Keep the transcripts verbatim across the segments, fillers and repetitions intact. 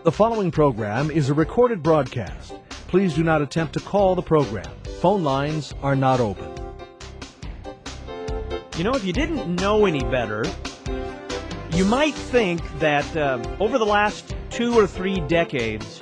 The following program is a recorded broadcast. Please do not attempt to call the program. Phone lines are not open. You know, if you didn't know any better, you might think that uh, over the last two or three decades,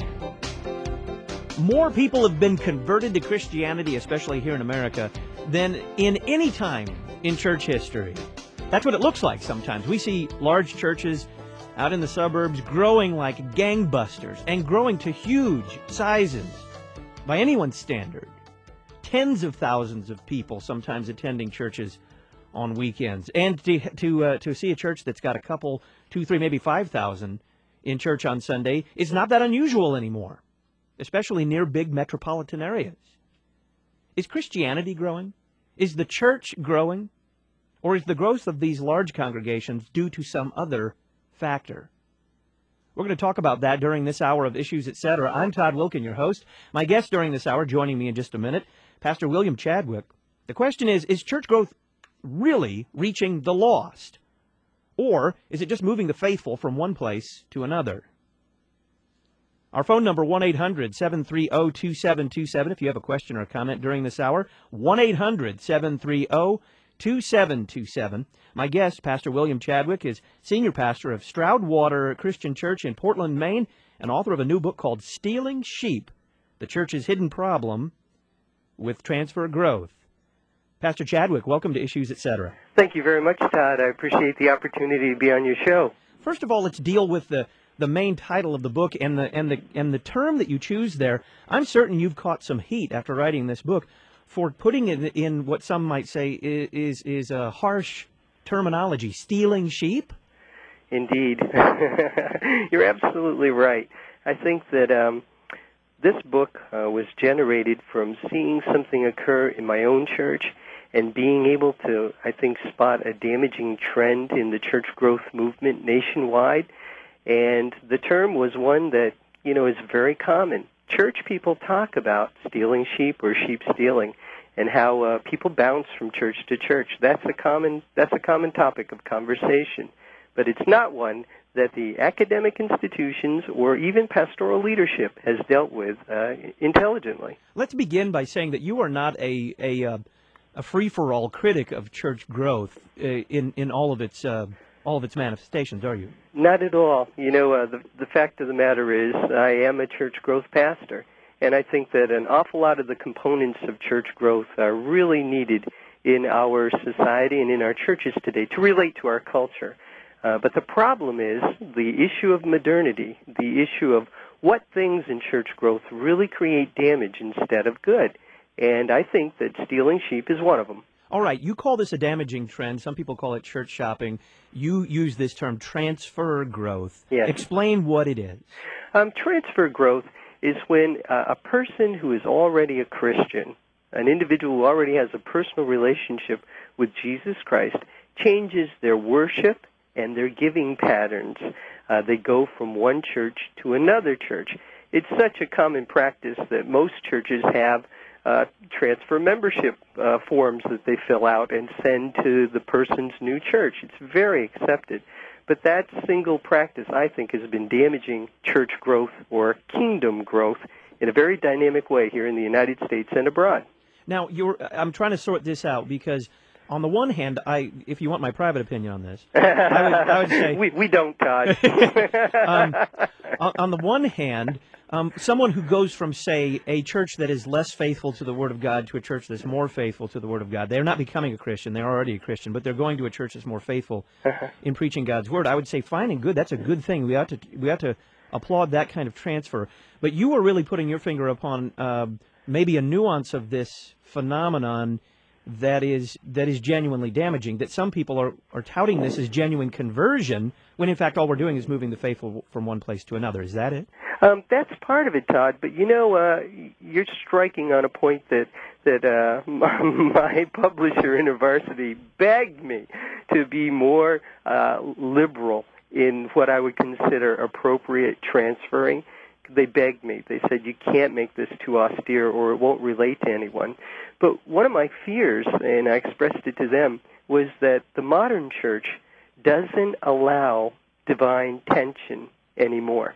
more people have been converted to Christianity, especially here in America, than in any time in church history. That's what it looks like sometimes. We see large churches out in the suburbs growing like gangbusters and growing to huge sizes by anyone's standard. Tens of thousands of people sometimes attending churches on weekends. And to to, uh, to see a church that's got a couple, two, three, maybe five thousand in church on Sunday is not that unusual anymore, especially near big metropolitan areas. Is Christianity growing? Is the church growing? Or is the growth of these large congregations due to some other factor? We're going to talk about that during this hour of Issues, et cetera. I'm Todd Wilken, your host. My guest during this hour, joining me in just a minute, Pastor William Chadwick. The question is, is church growth really reaching the lost? Or is it just moving the faithful from one place to another? Our phone number, one eight hundred, seven three zero, two seven two seven, if you have a question or a comment during this hour, one eight hundred, seven three zero, two seven two seven. My guest, Pastor William Chadwick, is senior pastor of Stroudwater Christian Church in Portland, Maine, and author of a new book called Stealing Sheep, The Church's Hidden Problem with Transfer Growth. Pastor Chadwick, welcome to Issues, et cetera. Thank you very much, Todd. I appreciate the opportunity to be on your show. First of all, let's deal with the, the main title of the book and the and the and the term that you choose there. I'm certain you've caught some heat after writing this book for putting it in what some might say is is a harsh terminology, stealing sheep. Indeed. You're absolutely right. I think that um, this book uh, was generated from seeing something occur in my own church and being able to, I think, spot a damaging trend in the church growth movement nationwide. And the term was one that, you know, is very common. Church people talk about stealing sheep or sheep stealing, and how uh, people bounce from church to church. That's a common that's a common topic of conversation, but it's not one that the academic institutions or even pastoral leadership has dealt with uh, intelligently. Let's begin by saying that you are not a a, uh, a free-for-all critic of church growth uh, in in all of its uh, all of its manifestations, are you? Not at all. You know, uh, the the fact of the matter is, I am a church growth pastor. And I think that an awful lot of the components of church growth are really needed in our society and in our churches today to relate to our culture. Uh, but the problem is the issue of modernity, the issue of what things in church growth really create damage instead of good. And I think that stealing sheep is one of them. All right, you call this a damaging trend. Some people call it church shopping. You use this term transfer growth. Yes. Explain what it is. Um, transfer growth is when uh, a person who is already a Christian, an individual who already has a personal relationship with Jesus Christ, changes their worship and their giving patterns. Uh, they go from one church to another church. It's such a common practice that most churches have uh, transfer membership uh, forms that they fill out and send to the person's new church. It's very accepted. But that single practice, I think, has been damaging church growth or kingdom growth in a very dynamic way here in the United States and abroad. Now, you're, I'm trying to sort this out because, on the one hand, I, if you want my private opinion on this, I would, I would say... we, we don't, Todd. um, on, on the one hand, um, someone who goes from, say, a church that is less faithful to the Word of God to a church that's more faithful to the Word of God, they're not becoming a Christian, they're already a Christian, but they're going to a church that's more faithful in preaching God's Word. I would say fine and good, that's a good thing. We ought to we ought to applaud that kind of transfer. But you are really putting your finger upon uh, maybe a nuance of this phenomenon that is that is genuinely damaging, that some people are, are touting this as genuine conversion, when in fact all we're doing is moving the faithful from one place to another. Is that it? Um, that's part of it, Todd. But, you know, uh, you're striking on a point that, that uh, my, my publisher, InterVarsity, begged me to be more uh, liberal in what I would consider appropriate transferring. They begged me. They said, you can't make this too austere or it won't relate to anyone. But one of my fears, and I expressed it to them, was that the modern church doesn't allow divine tension anymore.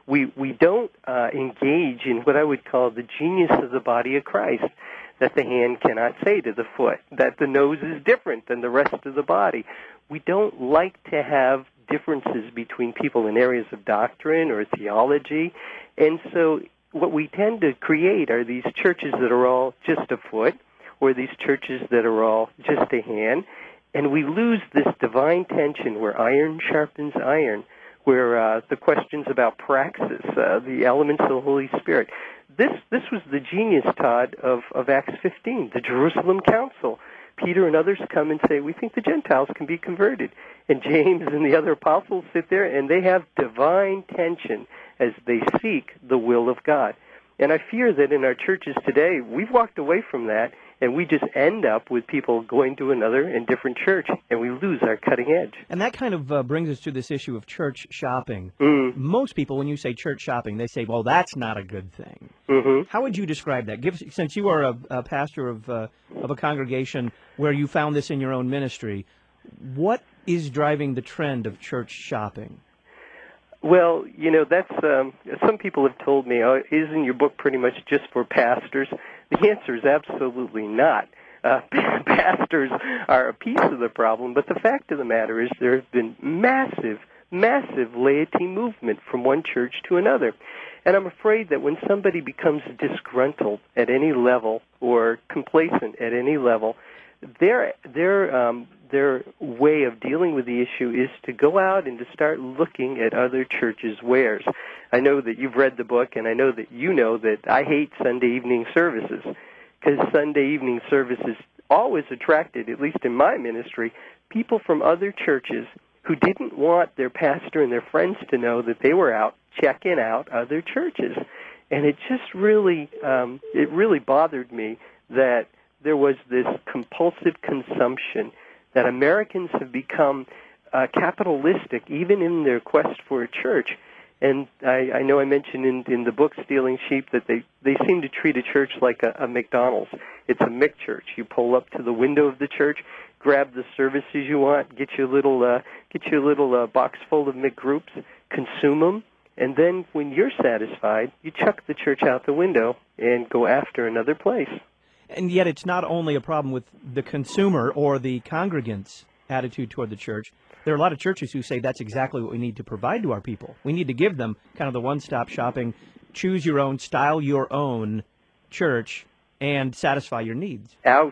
We we don't uh, engage in what I would call the genius of the body of Christ, that the hand cannot say to the foot, that the nose is different than the rest of the body. We don't like to have differences between people in areas of doctrine or theology, and so what we tend to create are these churches that are all just a foot, or these churches that are all just a hand, and we lose this divine tension where iron sharpens iron, where uh, the questions about praxis, uh, the elements of the Holy Spirit. This this was the genius, Todd, of, of Acts fifteen, the Jerusalem Council. Peter and others come and say, we think the Gentiles can be converted. And James and the other apostles sit there, and they have divine tension as they seek the will of God. And I fear that in our churches today, we've walked away from that, and we just end up with people going to another and different church, and we lose our cutting edge. And that kind of uh, brings us to this issue of church shopping. Mm. Most people, when you say church shopping, they say, well, that's not a good thing. Mm-hmm. How would you describe that? Give, since you are a, a pastor of, uh, of a congregation where you found this in your own ministry, what is driving the trend of church shopping? Well, you know, that's um, some people have told me, oh, isn't your book pretty much just for pastors? The answer is absolutely not. Uh, pastors are a piece of the problem, but the fact of the matter is there has been massive, massive laity movement from one church to another. And I'm afraid that when somebody becomes disgruntled at any level or complacent at any level, their their um, their way of dealing with the issue is to go out and to start looking at other churches' wares. I know that you've read the book, and I know that you know that I hate Sunday evening services, because Sunday evening services always attracted, at least in my ministry, people from other churches who didn't want their pastor and their friends to know that they were out checking out other churches. And it just really, um, it really bothered me that there was this compulsive consumption, that Americans have become uh, capitalistic even in their quest for a church. And I, I know I mentioned in, in the book Stealing Sheep that they, they seem to treat a church like a, a McDonald's. It's a McChurch. You pull up to the window of the church, grab the services you want, get your little uh, get your little uh, box full of McGroups, consume them, and then when you're satisfied, you chuck the church out the window and go after another place. And yet it's not only a problem with the consumer or the congregant's attitude toward the church. There are a lot of churches who say that's exactly what we need to provide to our people. We need to give them kind of the one-stop shopping, choose your own, style your own church, and satisfy your needs. Ouch.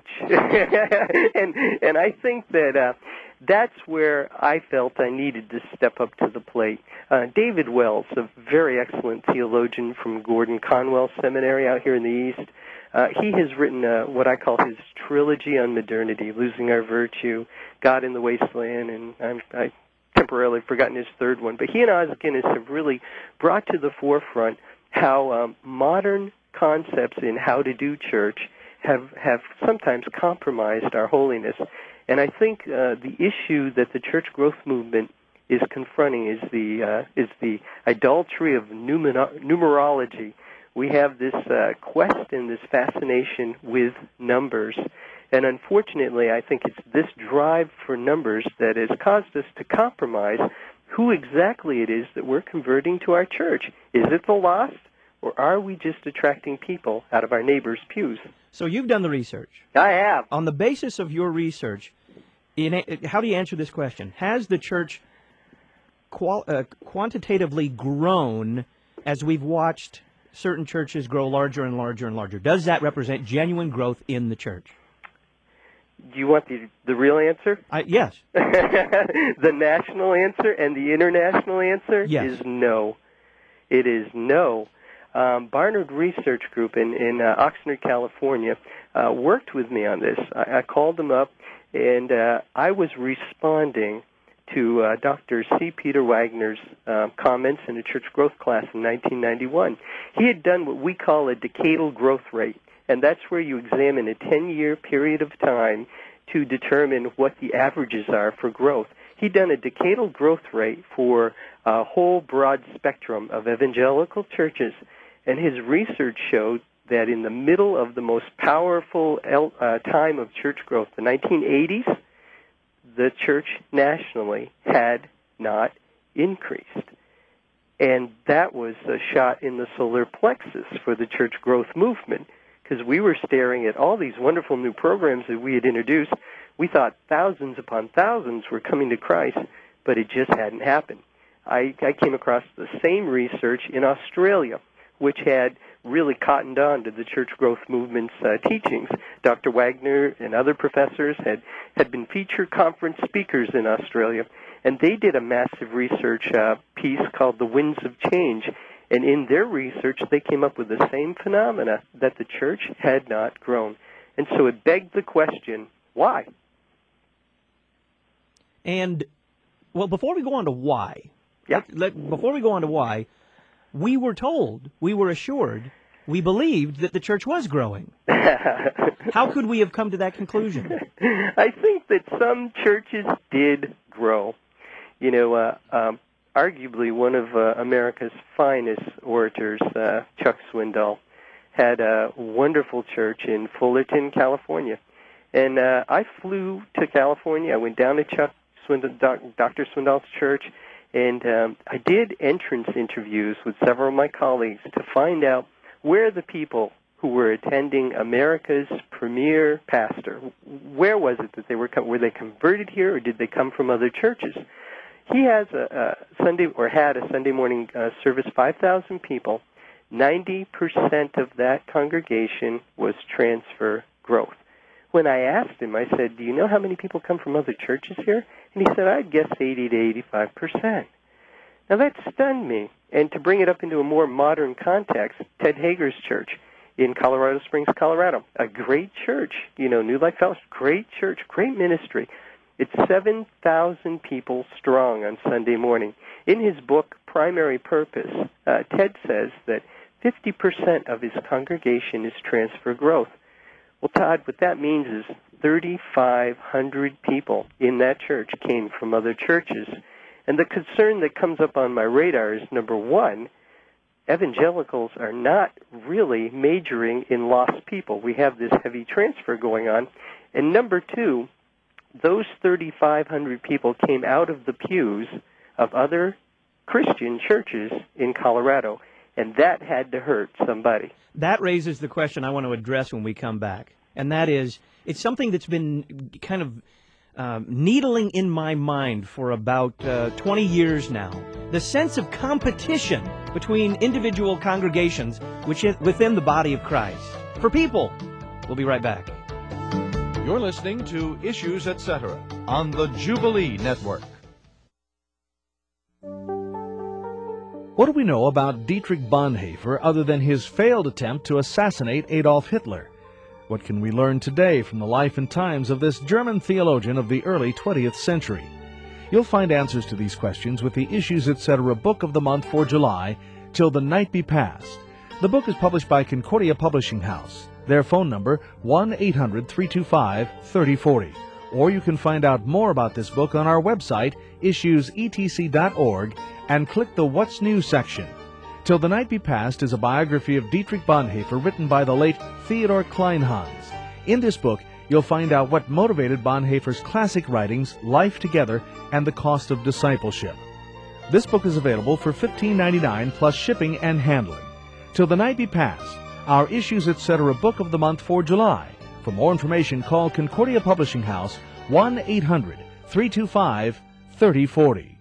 and and I think that uh, that's where I felt I needed to step up to the plate. Uh, David Wells, a very excellent theologian from Gordon Conwell Seminary out here in the East, Uh, he has written uh, what I call his trilogy on modernity, Losing Our Virtue, God in the Wasteland, and I'm, I temporarily forgotten his third one. But he and Os Guinness have really brought to the forefront how um, modern concepts in how to do church have, have sometimes compromised our holiness. And I think uh, the issue that the church growth movement is confronting is the uh, is the idolatry of numer- numerology. We have this uh, quest and this fascination with numbers. And unfortunately, I think it's this drive for numbers that has caused us to compromise who exactly it is that we're converting to our church. Is it the lost, or are we just attracting people out of our neighbors' pews? So you've done the research. I have. On the basis of your research, in a, how do you answer this question? Has the church qual, uh, quantitatively grown as we've watched certain churches grow larger and larger and larger? Does that represent genuine growth in the church? Do you want the the real answer? I, yes. The national answer and the international answer yes. is no. It is no. Um, Barnard Research Group in, in uh, Oxnard, California, uh, worked with me on this. I, I called them up, and uh, I was responding to uh, Doctor C. Peter Wagner's uh, comments in a church growth class in nineteen ninety-one. He had done what we call a decadal growth rate, and that's where you examine a ten-year period of time to determine what the averages are for growth. He'd done a decadal growth rate for a whole broad spectrum of evangelical churches, and his research showed that in the middle of the most powerful uh, time of church growth, the nineteen eighties, the church nationally had not increased. And that was a shot in the solar plexus for the church growth movement, because we were staring at all these wonderful new programs that we had introduced. We thought thousands upon thousands were coming to Christ, but it just hadn't happened. I, I came across the same research in Australia, which had really cottoned on to the church growth movement's uh, teachings. Doctor Wagner and other professors had, had been featured conference speakers in Australia, and they did a massive research uh, piece called The Winds of Change. And in their research, they came up with the same phenomena, that the church had not grown. And so it begged the question, why? And, well, before we go on to why, yeah. let, let, before we go on to why, we were told, we were assured, we believed that the church was growing. How could we have come to that conclusion? I think that some churches did grow. You know, uh, um, arguably one of uh, America's finest orators, uh, Chuck Swindoll, had a wonderful church in Fullerton, California. And uh, I flew to California. I went down to Chuck Swindoll, Doc, Doctor Swindoll's church, and um, I did entrance interviews with several of my colleagues to find out where the people who were attending America's premier pastor, where was it that they were, were they converted here, or did they come from other churches? He has a, a Sunday, or had a Sunday morning uh, service, five thousand people. ninety percent of that congregation was transfer growth. When I asked him, I said, do you know how many people come from other churches here? And he said, I'd guess eighty to eighty-five percent. Now that stunned me. And to bring it up into a more modern context, Ted Hager's church in Colorado Springs, Colorado, a great church, you know, New Life Fellowship, great church, great ministry. It's seven thousand people strong on Sunday morning. In his book, Primary Purpose, uh, Ted says that fifty percent of his congregation is transfer growth. Well, Todd, what that means is thirty-five hundred people in that church came from other churches. And the concern that comes up on my radar is, number one, evangelicals are not really majoring in lost people. We have this heavy transfer going on. And number two, those thirty-five hundred people came out of the pews of other Christian churches in Colorado, and that had to hurt somebody. That raises the question I want to address when we come back, and that is, it's something that's been kind of um, needling in my mind for about uh, twenty years now. The sense of competition between individual congregations which is within the body of Christ. For people. We'll be right back. You're listening to Issues, et cetera on the Jubilee Network. What do we know about Dietrich Bonhoeffer other than his failed attempt to assassinate Adolf Hitler? What can we learn today from the life and times of this German theologian of the early twentieth century? You'll find answers to these questions with the Issues, et cetera Book of the Month for July, Till the Night Be Past. The book is published by Concordia Publishing House. Their phone number, one eight hundred, three two five, three oh four oh. Or you can find out more about this book on our website, issues e t c dot org, and click the What's New section. Till the Night Be Past is a biography of Dietrich Bonhoeffer written by the late Theodor Kleinhans. In this book, you'll find out what motivated Bonhoeffer's classic writings, Life Together, and The Cost of Discipleship. This book is available for fifteen ninety-nine dollars plus shipping and handling. Till the Night Be Past, our Issues, et cetera Book of the Month for July. For more information, call Concordia Publishing House, one eight hundred, three two five, three oh four oh.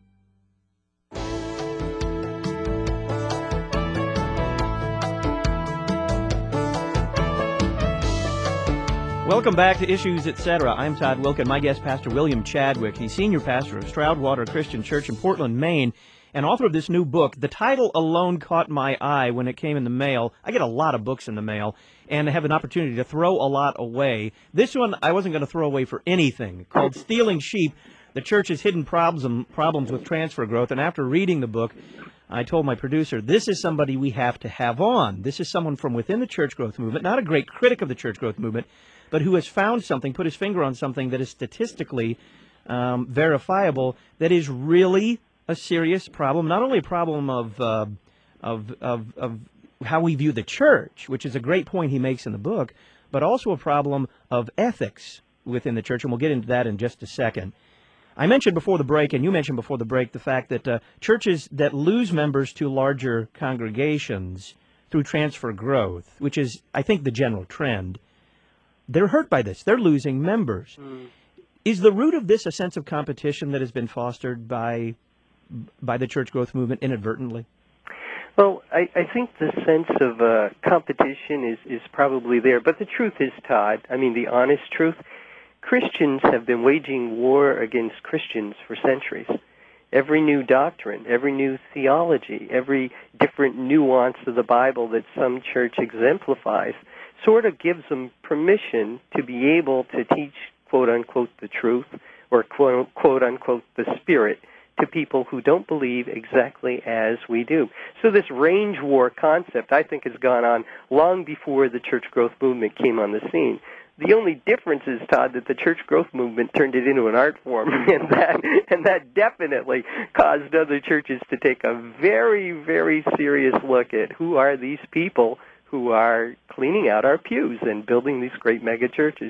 Welcome back to Issues, et cetera. I'm Todd Wilken. My guest, Pastor William Chadwick. He's senior pastor of Stroudwater Christian Church in Portland, Maine, and author of this new book. The title alone caught my eye when it came in the mail. I get a lot of books in the mail, and I have an opportunity to throw a lot away. This one I wasn't going to throw away for anything, called Stealing Sheep, the Church's Hidden Problem, Problems with Transfer Growth. And after reading the book, I told my producer, this is somebody we have to have on. This is someone from within the church growth movement, not a great critic of the church growth movement, but who has found something, put his finger on something that is statistically um, verifiable, that is really a serious problem, not only a problem of, uh, of, of, of how we view the church, which is a great point he makes in the book, but also a problem of ethics within the church, and we'll get into that in just a second. I mentioned before the break, and you mentioned before the break, the fact that uh, churches that lose members to larger congregations through transfer growth, which is, I think, the general trend, they're hurt by this. They're losing members. Mm. Is the root of this a sense of competition that has been fostered by by the church growth movement inadvertently? Well, I, I think the sense of uh, competition is, is probably there. But the truth is, Todd, I mean, the honest truth, Christians have been waging war against Christians for centuries. Every new doctrine, every new theology, every different nuance of the Bible that some church exemplifies sort of gives them permission to be able to teach, quote-unquote, the truth or, quote, quote-unquote, the Spirit to people who don't believe exactly as we do. So this range war concept, I think, has gone on long before the church growth movement came on the scene. The only difference is, Todd, that the church growth movement turned it into an art form, and that and that definitely caused other churches to take a very, very serious look at who are these people who are cleaning out our pews and building these great mega churches.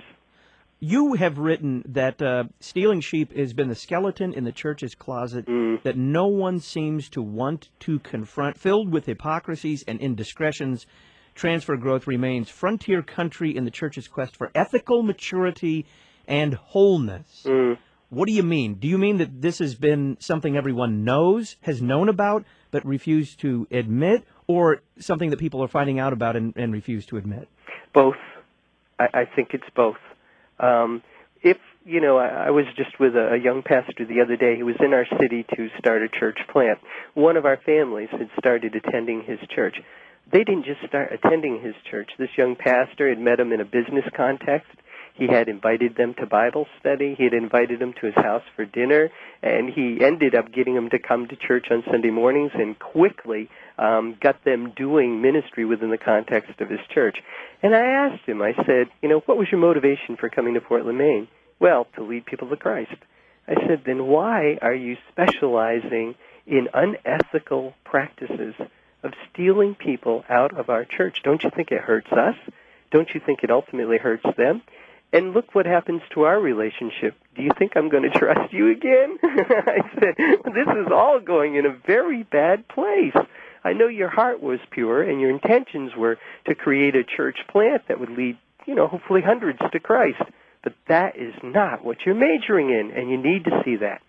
You have written that uh, stealing sheep has been the skeleton in the church's closet mm. that no one seems to want to confront. Filled with hypocrisies and indiscretions, transfer growth remains frontier country in the church's quest for ethical maturity and wholeness. Mm. What do you mean? Do you mean that this has been something everyone knows, has known about, but refused to admit, or something that people are finding out about and, and refuse to admit? Both. I, I think it's both. Um, if, you know, I, I was just with a, a young pastor the other day who was in our city to start a church plant. One of our families had started attending his church. They didn't just start attending his church. This young pastor had met him in a business context. He had invited them to Bible study. He had invited them to his house for dinner. And he ended up getting them to come to church on Sunday mornings and quickly um, got them doing ministry within the context of his church. And I asked him, I said, you know, what was your motivation for coming to Portland, Maine? Well, to lead people to Christ. I said, then why are you specializing in unethical practices of stealing people out of our church? Don't you think it hurts us? Don't you think it ultimately hurts them? And look what happens to our relationship. Do you think I'm going to trust you again? I said, this is all going in a very bad place. I know your heart was pure and your intentions were to create a church plant that would lead, you know, hopefully hundreds to Christ. But that is not what you're majoring in, and you need to see that.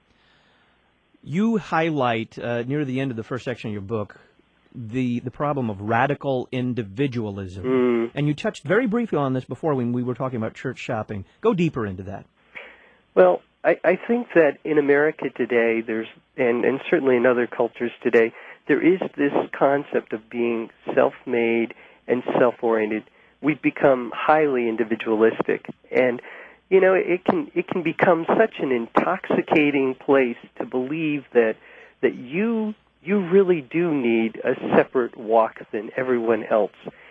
You highlight, uh, near the end of the first section of your book, the the problem of radical individualism. Mm. And you touched very briefly on this before when we were talking about church shopping. Go deeper into that. Well, I, I think that in America today, there's, and, and certainly in other cultures today, there is this concept of being self-made and self-oriented. We've become highly individualistic. And, you know, it can it can become such an intoxicating place to believe that that you you really do need a separate walk than everyone else.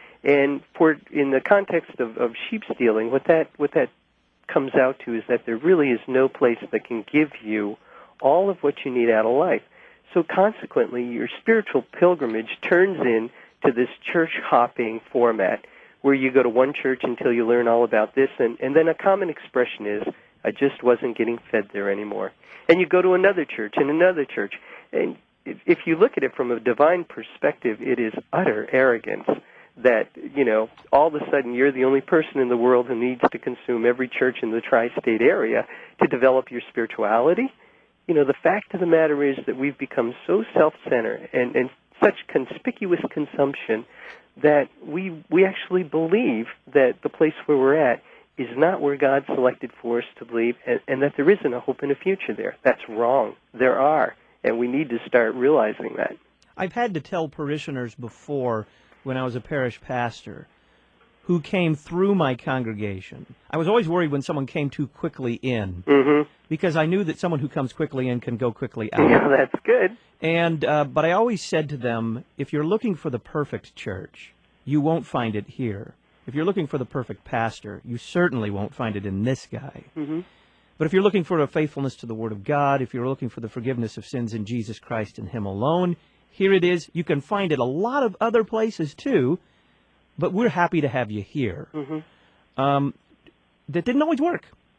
And for in the context of, of sheep stealing, what that what that comes out to is that there really is no place that can give you all of what you need out of life. So consequently, your spiritual pilgrimage turns into this church-hopping format where you go to one church until you learn all about this, and, and then a common expression is, I just wasn't getting fed there anymore. And you go to another church and another church, and if you look at it from a divine perspective, it is utter arrogance that, you know, all of a sudden you're the only person in the world who needs to consume every church in the tri-state area to develop your spirituality. You know, the fact of the matter is that we've become so self-centered and, and such conspicuous consumption that we we actually believe that the place where we're at is not where God selected for us to believe, and, and that there isn't a hope and a future there. That's wrong. There are. And we need to start realizing that. I've had to tell parishioners before, when I was a parish pastor, who came through my congregation. I was always worried when someone came too quickly in, mm-hmm. because I knew that someone who comes quickly in can go quickly out. Yeah, that's good. And uh, but I always said to them, if you're looking for the perfect church, you won't find it here. If you're looking for the perfect pastor, you certainly won't find it in this guy. Mm-hmm. But if you're looking for a faithfulness to the Word of God, if you're looking for the forgiveness of sins in Jesus Christ and Him alone, here it is. You can find it a lot of other places too, but we're happy to have you here. Mm-hmm. Um, that didn't always work.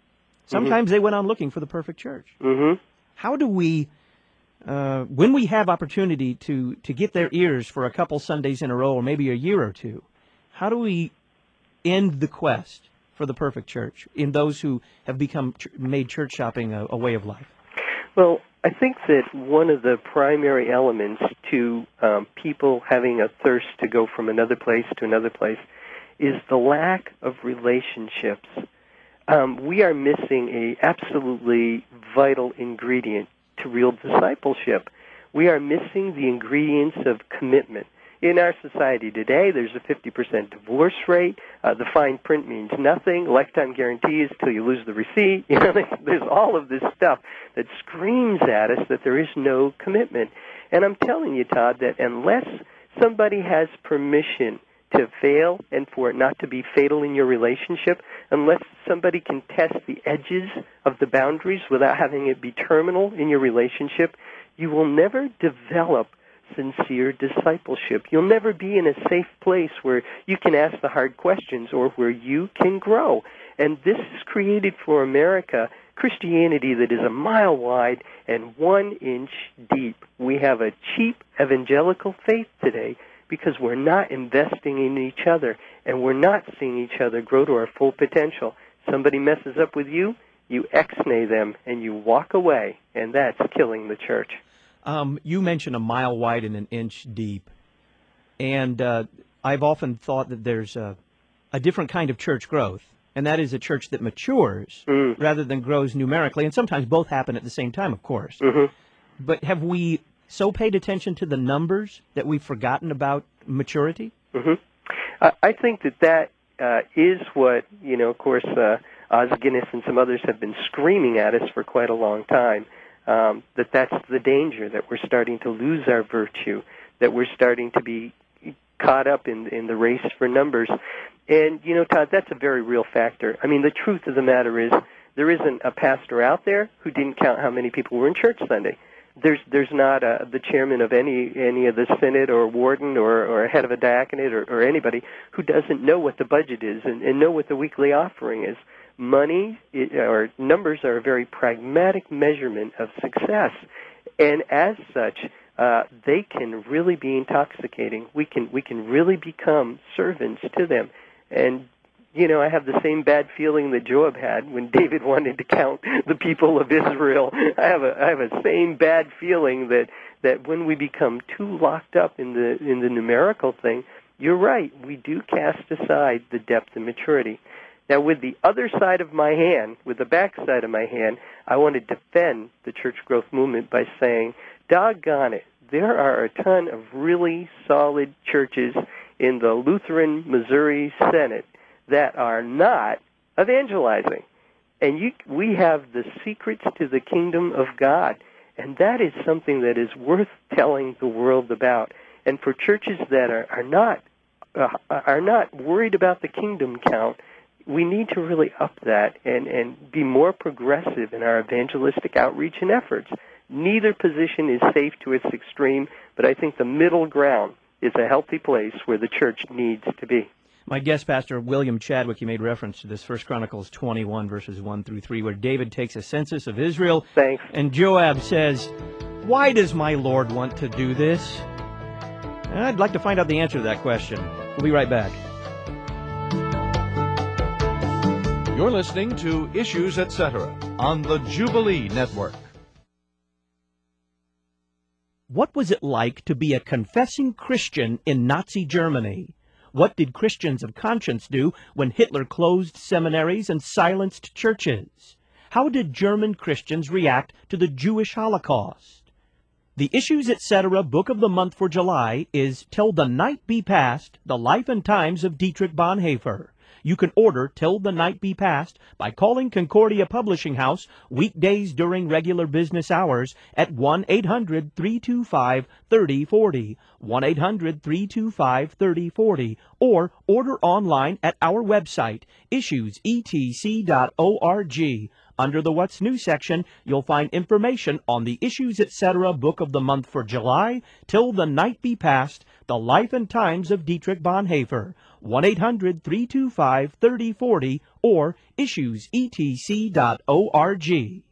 Sometimes mm-hmm. they went on looking for the perfect church. Mm-hmm. How do we, uh, when we have opportunity to, to get their ears for a couple Sundays in a row or maybe a year or two, how do we end the quest for the perfect church in those who have become ch- made church shopping a, a way of life? Well, I think that one of the primary elements to um, people having a thirst to go from another place to another place is the lack of relationships. Um, we are missing a absolutely vital ingredient to real discipleship. We are missing the ingredients of commitment. In our society today, there's a fifty percent divorce rate. Uh, the fine print means nothing. Lifetime guarantees till you lose the receipt. You know, there's all of this stuff that screams at us that there is no commitment. And I'm telling you, Todd, that unless somebody has permission to fail and for it not to be fatal in your relationship, unless somebody can test the edges of the boundaries without having it be terminal in your relationship, you will never develop sincere discipleship. You'll never be in a safe place where you can ask the hard questions or where you can grow. And this is created for America Christianity that is a mile wide and one inch deep. We have a cheap evangelical faith today because we're not investing in each other and we're not seeing each other grow to our full potential. Somebody messes up with you, you ex-nay them and you walk away, and that's killing the church. Um, you mentioned a mile wide and an inch deep, and uh, I've often thought that there's a, a different kind of church growth, and that is a church that matures mm. rather than grows numerically, and sometimes both happen at the same time, of course. Mm-hmm. But have we so paid attention to the numbers that we've forgotten about maturity? Mm-hmm. I, I think that that uh, is what, you know, of course, uh, Os Guinness and some others have been screaming at us for quite a long time. Um, that that's the danger, that we're starting to lose our virtue, that we're starting to be caught up in in the race for numbers. And, you know, Todd, that's a very real factor. I mean, the truth of the matter is there isn't a pastor out there who didn't count how many people were in church Sunday. There's there's not a, the chairman of any any of the synod or warden or, or a head of a diaconate or, or anybody who doesn't know what the budget is and, and know what the weekly offering is. Money or numbers are a very pragmatic measurement of success, and as such, uh, they can really be intoxicating. We can we can really become servants to them, and you know I have the same bad feeling that Joab had when David wanted to count the people of Israel. I have a I have a same bad feeling that that when we become too locked up in the in the numerical thing, you're right. We do cast aside the depth and maturity. Now, with the other side of my hand, with the back side of my hand, I want to defend the church growth movement by saying, doggone it, there are a ton of really solid churches in the Lutheran Missouri Senate that are not evangelizing. And you, we have the secrets to the kingdom of God, and that is something that is worth telling the world about. And for churches that are, are not uh, are not worried about the kingdom count, we need to really up that and, and be more progressive in our evangelistic outreach and efforts. Neither position is safe to its extreme, but I think the middle ground is a healthy place where the church needs to be. My guest pastor, William Chadwick, you made reference to this First Chronicles twenty-one, verses one through three, where David takes a census of Israel. Thanks. And Joab says, "Why does my Lord want to do this?" And I'd like to find out the answer to that question. We'll be right back. You're listening to Issues, et cetera on the Jubilee Network. What was it like to be a confessing Christian in Nazi Germany? What did Christians of conscience do when Hitler closed seminaries and silenced churches? How did German Christians react to the Jewish Holocaust? The Issues, et cetera book of the month for July is Till the Night Be Past, The Life and Times of Dietrich Bonhoeffer. You can order Till the Night Be Past by calling Concordia Publishing House weekdays during regular business hours at one eight hundred, three two five, three oh four oh, one eight hundred, three two five, three oh four oh, or order online at our website, issues e t c dot org. Under the What's New section, you'll find information on the Issues Etc. Book of the Month for July, Till the Night Be Past, The Life and Times of Dietrich Bonhoeffer. one eight hundred, three two five, three oh four oh or issues e t c dot org.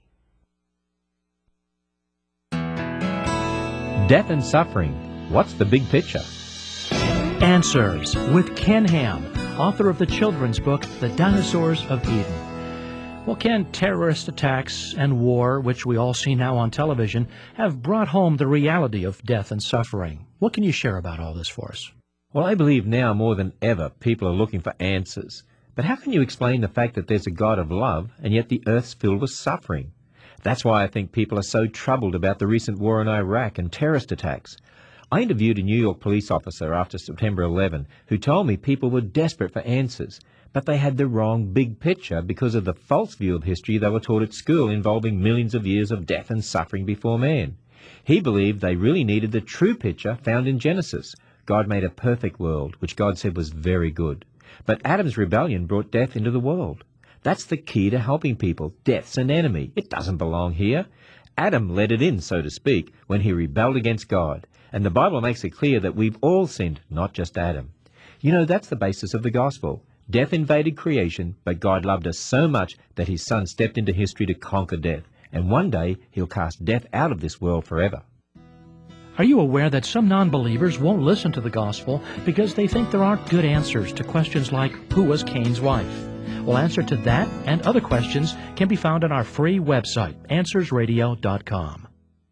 Death and suffering. What's the big picture? Answers with Ken Ham, author of the children's book, The Dinosaurs of Eden. Well, Ken, terrorist attacks and war, which we all see now on television, have brought home the reality of death and suffering. What can you share about all this for us? Well, I believe now more than ever people are looking for answers. But how can you explain the fact that there's a God of love and yet the earth's filled with suffering? That's why I think people are so troubled about the recent war in Iraq and terrorist attacks. I interviewed a New York police officer after September eleventh who told me people were desperate for answers, but they had the wrong big picture because of the false view of history they were taught at school involving millions of years of death and suffering before man. He believed they really needed the true picture found in Genesis. God made a perfect world, which God said was very good. But Adam's rebellion brought death into the world. That's the key to helping people. Death's an enemy. It doesn't belong here. Adam let it in, so to speak, when he rebelled against God. And the Bible makes it clear that we've all sinned, not just Adam. You know, that's the basis of the gospel. Death invaded creation, but God loved us so much that his Son stepped into history to conquer death. And one day, he'll cast death out of this world forever. Are you aware that some non-believers won't listen to the gospel because they think there aren't good answers to questions like, who was Cain's wife? Well, answer to that and other questions can be found on our free website, answers radio dot com.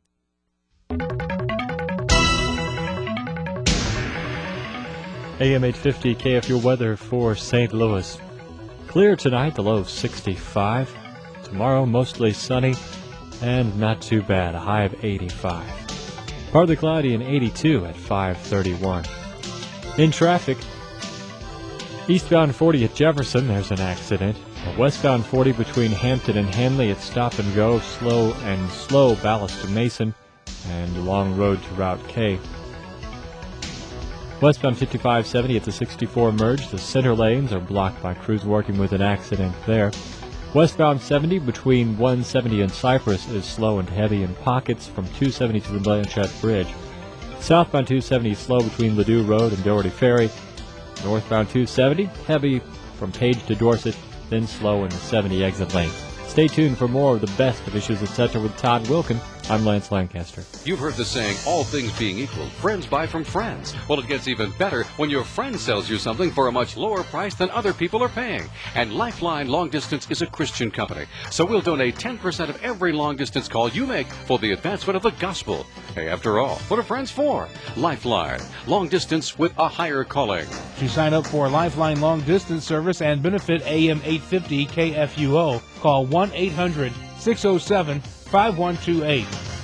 A M eight fifty K F U weather for Saint Louis. Clear tonight, the low of sixty-five. Tomorrow, mostly sunny and not too bad, a high of eighty-five. Partly cloudy and eighty-two at five thirty-one. In traffic, eastbound forty at Jefferson, there's an accident. Westbound forty between Hampton and Hanley at Stop and Go, slow and slow ballast to Mason, and long road to Route K. Westbound fifty-five seventy at the sixty-four merge, the center lanes are blocked by crews working with an accident there. Westbound seventy between one seventy and Cypress is slow and heavy in pockets from two seventy to the Blanchette Bridge. Southbound two seventy slow between Ladue Road and Doherty Ferry. Northbound two seventy heavy from Page to Dorset, then slow in the seventy exit lane. Stay tuned for more of the best of Issues Etc. with Todd Wilkin. I'm Lance Lancaster. You've heard the saying, all things being equal, friends buy from friends. Well, it gets even better when your friend sells you something for a much lower price than other people are paying. And Lifeline Long Distance is a Christian company, so we'll donate ten percent of every long-distance call you make for the advancement of the gospel. Hey, after all, what are friends for? Lifeline, long distance with a higher calling. To sign up for Lifeline Long Distance Service and benefit A M eight fifty K F U O, call one eight hundred, six oh seven, five one two eight.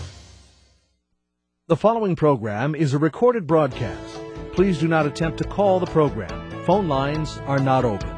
The following program is a recorded broadcast. Please do not attempt to call the program. Phone lines are not open.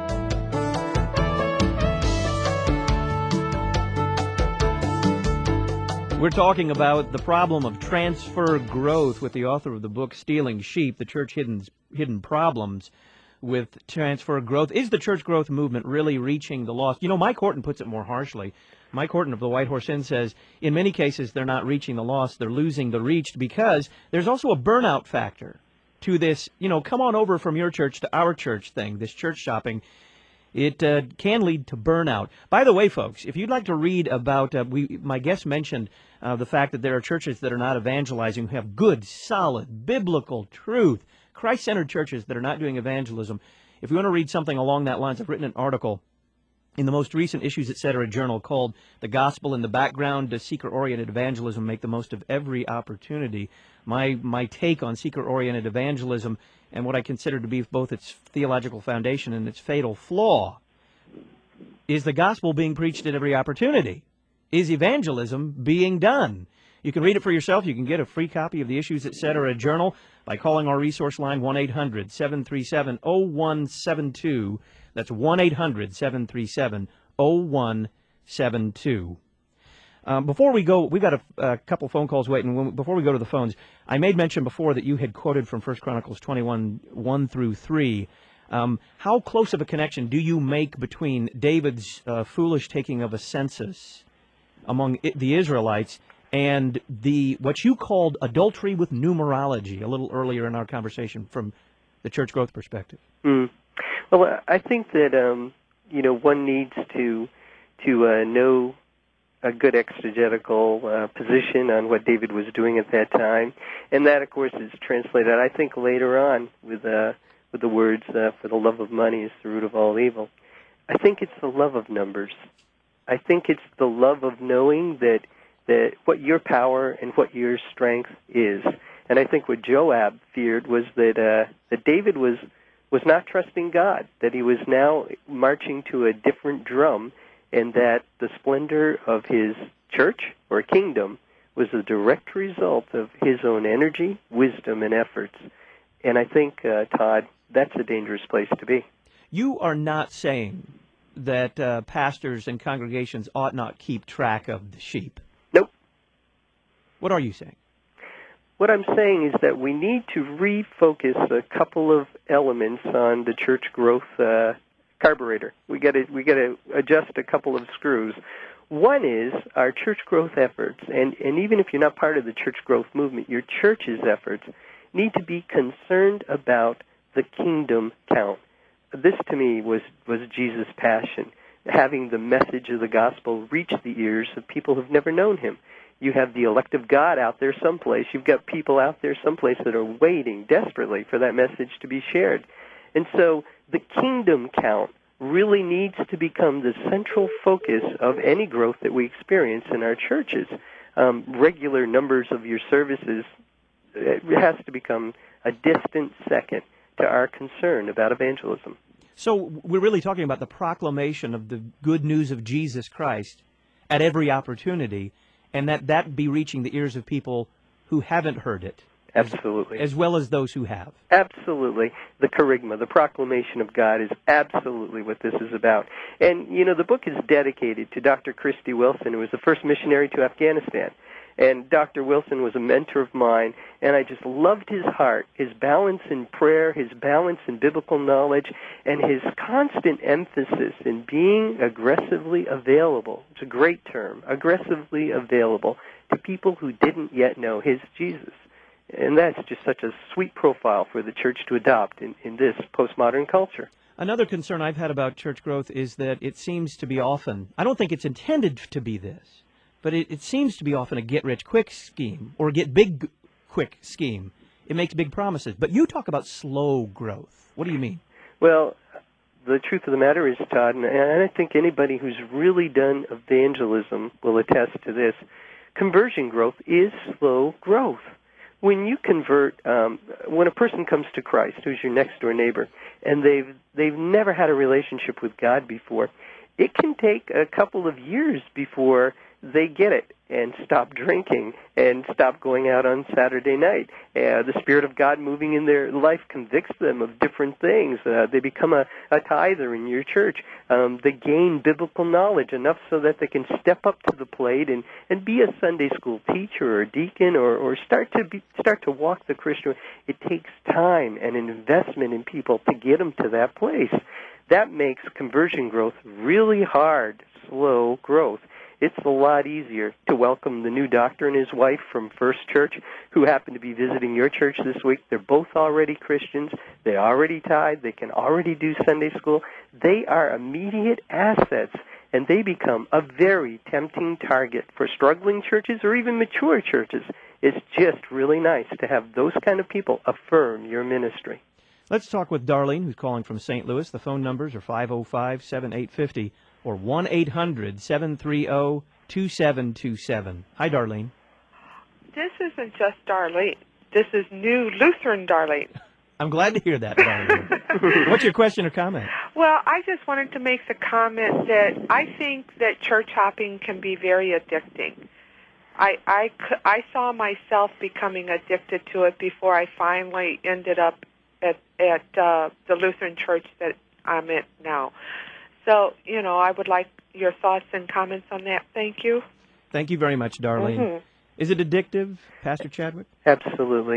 We're talking about the problem of transfer growth with the author of the book, Stealing Sheep, The Church Hidden, Hidden Problems with Transfer Growth. Is the church growth movement really reaching the lost? You know, Mike Horton puts it more harshly. Mike Horton of the White Horse Inn says, in many cases, they're not reaching the lost, they're losing the reached, because there's also a burnout factor to this, you know, come on over from your church to our church thing, this church shopping. It uh, can lead to burnout. By the way, folks, if you'd like to read about, uh, we, my guest mentioned uh, the fact that there are churches that are not evangelizing, who have good, solid, biblical truth, Christ-centered churches that are not doing evangelism. If you want to read something along that lines, I've written an article in the most recent Issues Etc. journal called The Gospel in the Background, Does Seeker-Oriented Evangelism Make the Most of Every Opportunity? My my take on seeker-oriented evangelism and what I consider to be both its theological foundation and its fatal flaw. Is the gospel being preached at every opportunity? Is evangelism being done? You can read it for yourself. You can get a free copy of the Issues Etc. journal by calling our resource line one eight hundred, seven three seven, oh one seven two. That's one eight hundred, seven three seven, oh one seven two. Um, before we go, we've got a, a couple phone calls waiting. When, before we go to the phones, I made mention before that you had quoted from First Chronicles twenty-one, one through three. Um, how close of a connection do you make between David's uh, foolish taking of a census among I- the Israelites and the what you called adultery with numerology a little earlier in our conversation from the church growth perspective? Mm. Well, I think that um, you know one needs to to uh, know a good exegetical uh, position on what David was doing at that time, and that, of course, is translated, I think, later on with uh, with the words, uh, "For the love of money is the root of all evil." I think it's the love of numbers. I think it's the love of knowing that that what your power and what your strength is. And I think what Joab feared was that uh, that David was was not trusting God, that he was now marching to a different drum, and that the splendor of his church or kingdom was a direct result of his own energy, wisdom, and efforts. And I think, uh, Todd, that's a dangerous place to be. You are not saying that uh, pastors and congregations ought not keep track of the sheep. Nope. What are you saying? What I'm saying is that we need to refocus a couple of elements on the church growth uh, carburetor. We got to we got to adjust a couple of screws. One is our church growth efforts, and, and even if you're not part of the church growth movement, your church's efforts need to be concerned about the kingdom count. This, to me, was, was Jesus' passion, having the message of the gospel reach the ears of people who've never known him. You have the elect of God out there someplace. You've got people out there someplace that are waiting desperately for that message to be shared. And so the kingdom count really needs to become the central focus of any growth that we experience in our churches. Um, regular numbers of your services, it has to become a distant second to our concern about evangelism. So we're really talking about the proclamation of the good news of Jesus Christ at every opportunity, and that that be reaching the ears of people who haven't heard it. Absolutely. As, as well as those who have. Absolutely. The charisma, the proclamation of God is absolutely what this is about. And, you know, the book is dedicated to Doctor Christy Wilson, who was the first missionary to Afghanistan. And Doctor Wilson was a mentor of mine, and I just loved his heart, his balance in prayer, his balance in biblical knowledge, and his constant emphasis in being aggressively available. It's a great term, aggressively available to people who didn't yet know his Jesus. And that's just such a sweet profile for the church to adopt in, in this postmodern culture. Another concern I've had about church growth is that it seems to be often, I don't think it's intended to be this, but it, it seems to be often a get-rich-quick scheme or get-big-quick scheme. It makes big promises. But you talk about slow growth. What do you mean? Well, the truth of the matter is, Todd, and I think anybody who's really done evangelism will attest to this, conversion growth is slow growth. When you convert, um, when a person comes to Christ, who's your next-door neighbor, and they've they've never had a relationship with God before, it can take a couple of years before they get it and stop drinking and stop going out on Saturday night. Uh, the Spirit of God moving in their life convicts them of different things. Uh, they become a, a tither in your church. Um, they gain biblical knowledge enough so that they can step up to the plate and, and be a Sunday school teacher or a deacon or, or start to be, start to walk the Christian way. It takes time and an investment in people to get them to that place. That makes conversion growth really hard, slow growth. It's a lot easier to welcome the new doctor and his wife from First Church who happen to be visiting your church this week. They're both already Christians. They already tithe. They can already do Sunday school. They are immediate assets, and they become a very tempting target for struggling churches or even mature churches. It's just really nice to have those kind of people affirm your ministry. Let's talk with Darlene, who's calling from Saint Louis. The phone numbers are five oh five, seven eight five oh or one eight hundred, seven three zero, two seven two seven. Hi, Darlene. This isn't just Darlene. This is New Lutheran Darlene. I'm glad to hear that, Darlene. What's your question or comment? Well, I just wanted to make the comment that I think that church hopping can be very addicting. I, I, I saw myself becoming addicted to it before I finally ended up at, at uh, the Lutheran church that I'm at now. So, you know, I would like your thoughts and comments on that. Thank you. Thank you very much, Darlene. Mm-hmm. Is it addictive, Pastor Chadwick? Absolutely.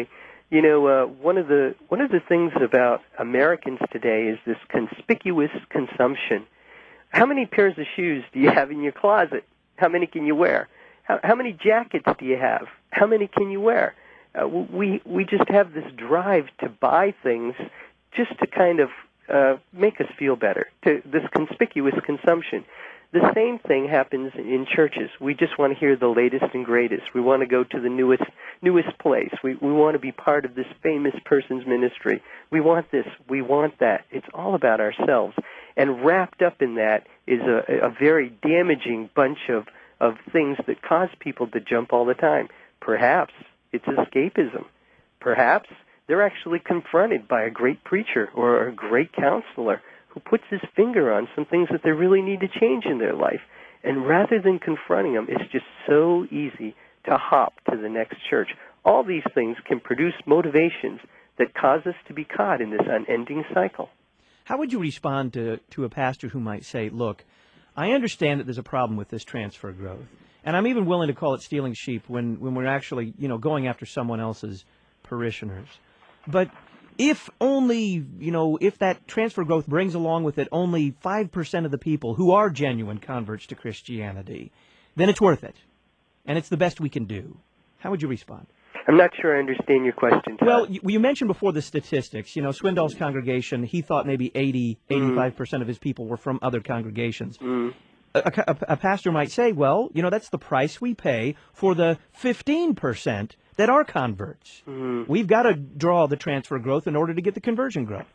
You know, uh, one of the one of the things about Americans today is this conspicuous consumption. How many pairs of shoes do you have in your closet? How many can you wear? How, how many jackets do you have? How many can you wear? Uh, we we just have this drive to buy things just to kind of uh, make us feel better. To this conspicuous consumption. The same thing happens in churches. We just want to hear the latest and greatest. We want to go to the newest newest place. We we want to be part of this famous person's ministry. We want this. We want that. It's all about ourselves. And wrapped up in that is a, a very damaging bunch of, of things that cause people to jump all the time. Perhaps it's escapism. Perhaps they're actually confronted by a great preacher or a great counselor who puts his finger on some things that they really need to change in their life. And rather than confronting them, it's just so easy to hop to the next church. All these things can produce motivations that cause us to be caught in this unending cycle. How would you respond to, to a pastor who might say, look, I understand that there's a problem with this transfer growth, and I'm even willing to call it stealing sheep when, when we're actually, you know, going after someone else's parishioners. But if only, you know, if that transfer growth brings along with it only five percent of the people who are genuine converts to Christianity, then it's worth it. And it's the best we can do. How would you respond? I'm not sure I understand your question, Todd. Well, you, you mentioned before the statistics. You know, Swindoll's congregation, he thought maybe eighty, eighty-five percent of his people were from other congregations. Mm. A, a, a pastor might say, well, you know, that's the price we pay for the fifteen percent that are converts. Mm. We've got to draw the transfer growth in order to get the conversion growth.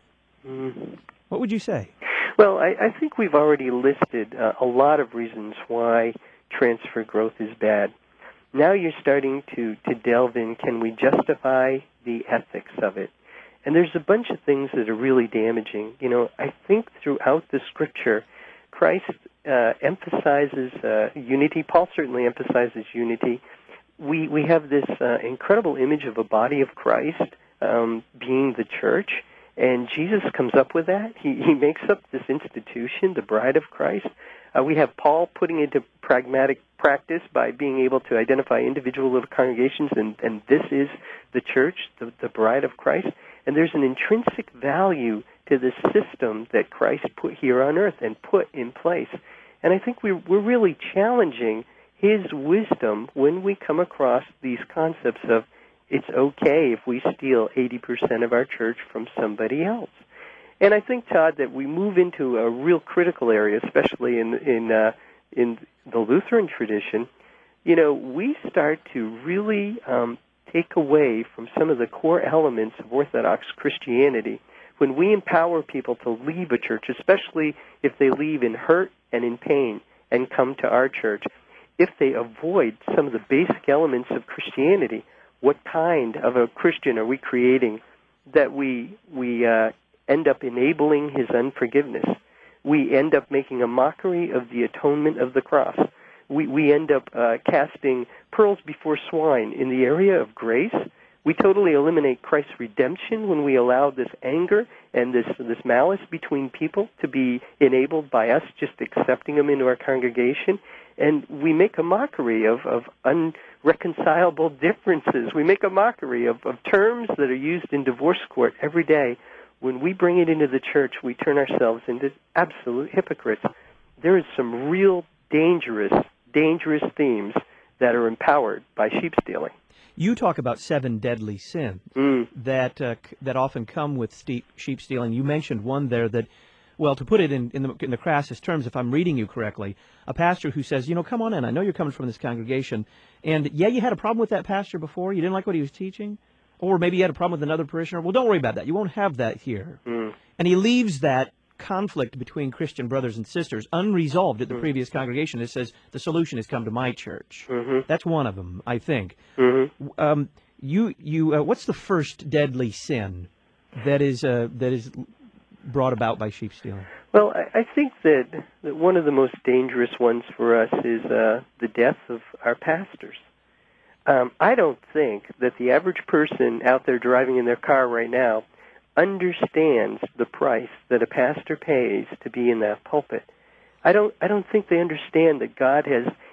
Mm. What would you say? Well, I, I think we've already listed uh, a lot of reasons why transfer growth is bad. Now you're starting to, to delve in, can we justify the ethics of it? And there's a bunch of things that are really damaging. You know, I think throughout the Scripture, Christ uh, emphasizes uh, unity. Paul certainly emphasizes unity. We we have this uh, incredible image of a body of Christ um, being the church, and Jesus comes up with that. He he makes up this institution, the bride of Christ. Uh, we have Paul putting into pragmatic practice by being able to identify individual little congregations, and, and this is the church, the, the bride of Christ. And there's an intrinsic value to the system that Christ put here on earth and put in place. And I think we're, we're really challenging his wisdom when we come across these concepts of it's okay if we steal eighty percent of our church from somebody else. And I think, Todd, that we move into a real critical area, especially in in uh, in the Lutheran tradition. You know, we start to really um, take away from some of the core elements of Orthodox Christianity when we empower people to leave a church, especially if they leave in hurt and in pain and come to our church. If they avoid some of the basic elements of Christianity, what kind of a Christian are we creating that we we uh, end up enabling his unforgiveness? We end up making a mockery of the atonement of the cross. We we end up uh, casting pearls before swine in the area of grace. We totally eliminate Christ's redemption when we allow this anger and this this malice between people to be enabled by us just accepting them into our congregation. And we make a mockery of, of unreconcilable differences. We make a mockery of, of terms that are used in divorce court every day. When we bring it into the church, we turn ourselves into absolute hypocrites. There is some real dangerous, dangerous themes that are empowered by sheep stealing. You talk about seven deadly sins mm. that uh, c- that often come with ste- sheep stealing. You mentioned one there that, well, to put it in, in, the, in the crassest terms, if I'm reading you correctly, a pastor who says, you know, come on in, I know you're coming from this congregation, and yeah, you had a problem with that pastor before, you didn't like what he was teaching, or maybe you had a problem with another parishioner. Well, don't worry about that. You won't have that here. Mm. And he leaves that conflict between Christian brothers and sisters unresolved at the mm. previous congregation. It says the solution is come to my church. Mm-hmm. That's one of them, I think. Mm-hmm. Um, you, you, uh, what's the first deadly sin that is uh, that is brought about by sheep stealing? Well, I, I think that, that one of the most dangerous ones for us is uh, the death of our pastors. Um, I don't think that the average person out there driving in their car right now understands the price that a pastor pays to be in that pulpit. I don't I don't think they understand that God has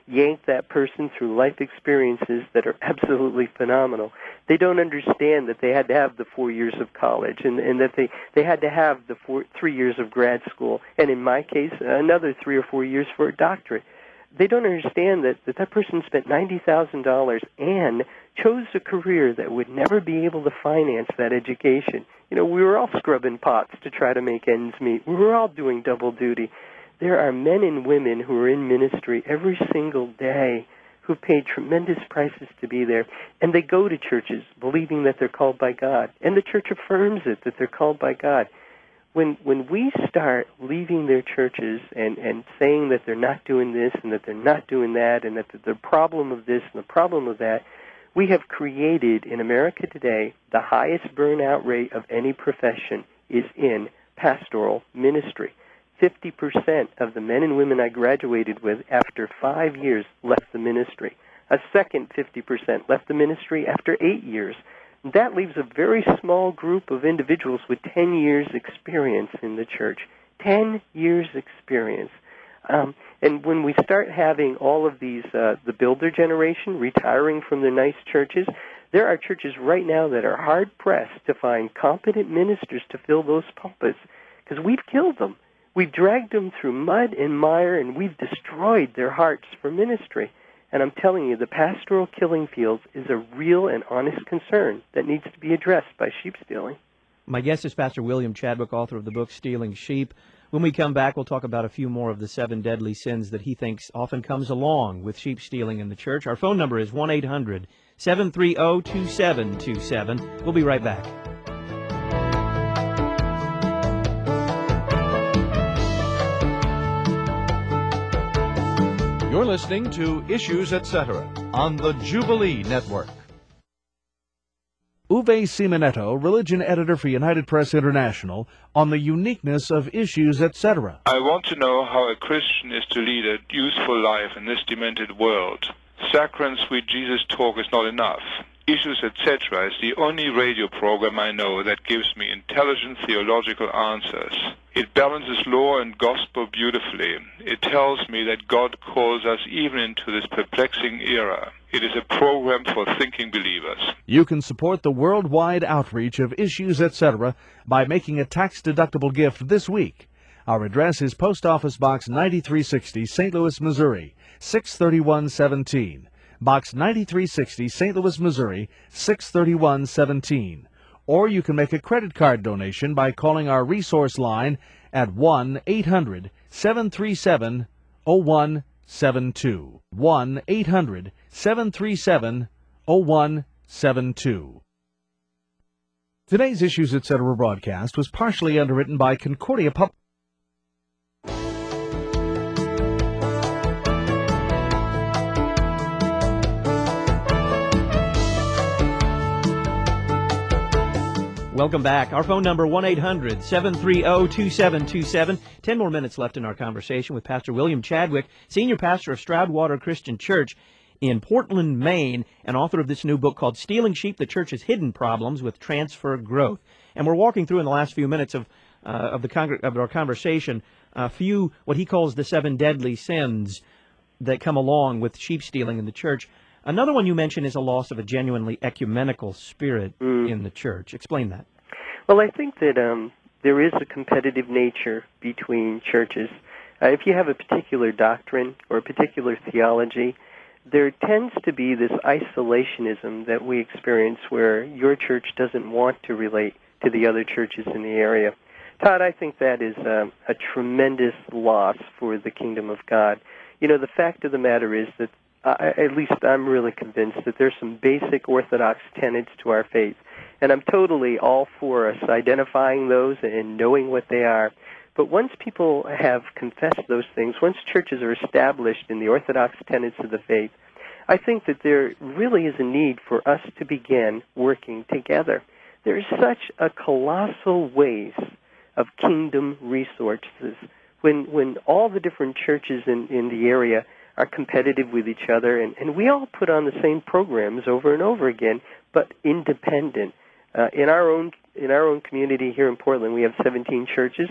yank that person through life experiences that are absolutely phenomenal. They don't understand that they had to have the four years of college and, and that they, they had to have the four, three years of grad school, and in my case, another three or four years for a doctorate. They don't understand that that, that person spent ninety thousand dollars and chose a career that would never be able to finance that education. You know, we were all scrubbing pots to try to make ends meet. We were all doing double duty. There are men and women who are in ministry every single day who paid tremendous prices to be there, and they go to churches believing that they're called by God, and the church affirms it, that they're called by God. When when we start leaving their churches and, and saying that they're not doing this and that they're not doing that and that the problem of this and the problem of that, we have created in America today the highest burnout rate of any profession is in pastoral ministry. fifty percent of the men and women I graduated with after five years left the ministry. A second fifty percent left the ministry after eight years. That leaves a very small group of individuals with ten years experience in the church. ten years experience. Um, and when we start having all of these, uh, the builder generation retiring from their nice churches, there are churches right now that are hard-pressed to find competent ministers to fill those pulpits because we've killed them. We've dragged them through mud and mire, and we've destroyed their hearts for ministry. And I'm telling you, the pastoral killing fields is a real and honest concern that needs to be addressed by sheep stealing. My guest is Pastor William Chadwick, author of the book Stealing Sheep. When we come back, we'll talk about a few more of the seven deadly sins that he thinks often comes along with sheep stealing in the church. Our phone number is one eight hundred seven three zero two seven two seven. We'll be right back. You're listening to Issues Etc. on the Jubilee Network. Uwe Simonetto, religion editor for United Press International, on the uniqueness of Issues Etc. I want to know how a Christian is to lead a useful life in this demented world. Saccharine sweet Jesus talk is not enough. Issues Etc. is the only radio program I know that gives me intelligent theological answers. It balances law and gospel beautifully. It tells me that God calls us even into this perplexing era. It is a program for thinking believers. You can support the worldwide outreach of Issues Etc. by making a tax-deductible gift this week. Our address is Post Office Box ninety-three sixty, Saint Louis, Missouri, six thirty-one seventeen. Box ninety-three sixty, Saint Louis, Missouri, six thirty-one seventeen. Or you can make a credit card donation by calling our resource line at one eight hundred seven three seven zero one seven two. one eight hundred seven three seven zero one seven two. Today's Issues Etc. broadcast was partially underwritten by Concordia Public. Welcome back. Our phone number, one eight hundred seven three zero two seven two seven. Ten more minutes left in our conversation with Pastor William Chadwick, senior pastor of Stroudwater Christian Church in Portland, Maine, and author of this new book called Stealing Sheep, the Church's Hidden Problems with Transfer Growth. And we're walking through in the last few minutes of uh, of the con- of our conversation a few, what he calls the seven deadly sins that come along with sheep stealing in the church. Another one you mentioned is a loss of a genuinely ecumenical spirit mm. in the church. Explain that. Well, I think that um, there is a competitive nature between churches. Uh, if you have a particular doctrine or a particular theology, there tends to be this isolationism that we experience where your church doesn't want to relate to the other churches in the area. Todd, I think that is um, a tremendous loss for the kingdom of God. You know, the fact of the matter is that Uh, at least I'm really convinced that there's some basic Orthodox tenets to our faith. And I'm totally all for us identifying those and knowing what they are. But once people have confessed those things, once churches are established in the Orthodox tenets of the faith, I think that there really is a need for us to begin working together. There is such a colossal waste of kingdom resources when when all the different churches in, in the area are competitive with each other, and, and we all put on the same programs over and over again, but independent. Uh, in our own in our own community here in Portland, we have seventeen churches.